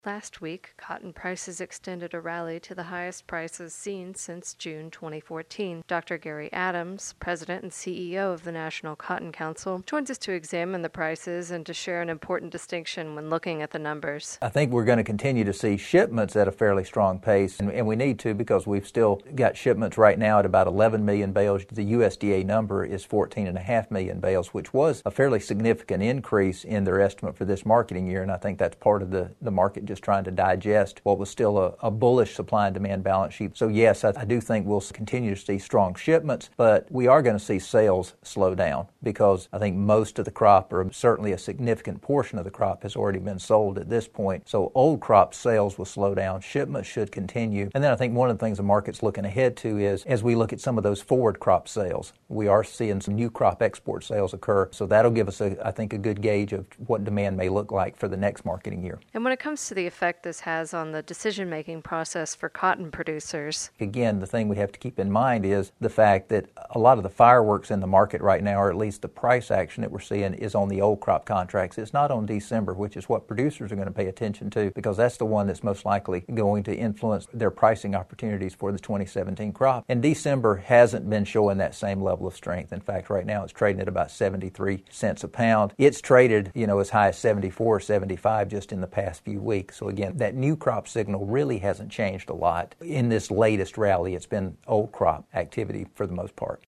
Last week, cotton prices extended a rally to the highest prices seen since June 2014. Dr. Gary Adams, President and CEO of the National Cotton Council, joins us to examine the prices and to share an important distinction when looking at the numbers. I think we're going to continue to see shipments at a fairly strong pace, and we need to because we've still got shipments right now at about 11 million bales. The USDA number is 14.5 million bales, which was a fairly significant increase in their estimate for this marketing year, and I think that's part of the market just trying to digest what was still a bullish supply and demand balance sheet. So yes, I do think we'll continue to see strong shipments, but we are going to see sales slow down because I think most of the crop, or certainly a significant portion of the crop, has already been sold at this point. So old crop sales will slow down. Shipments should continue. And then I think one of the things the market's looking ahead to is, as we look at some of those forward crop sales, we are seeing some new crop export sales occur. So that'll give us, I think, a good gauge of what demand may look like for the next marketing year. And when it comes to the effect this has on the decision-making process for cotton producers. Again, the thing we have to keep in mind is the fact that a lot of the fireworks in the market right now, or at least the price action that we're seeing, is on the old crop contracts. It's not on December, which is what producers are going to pay attention to, because that's the one that's most likely going to influence their pricing opportunities for the 2017 crop. And December hasn't been showing that same level of strength. In fact, right now it's trading at about 73 cents a pound. It's traded, as high as 74 or 75 just in the past few weeks. So again, that new crop signal really hasn't changed a lot. In this latest rally, it's been old crop activity for the most part.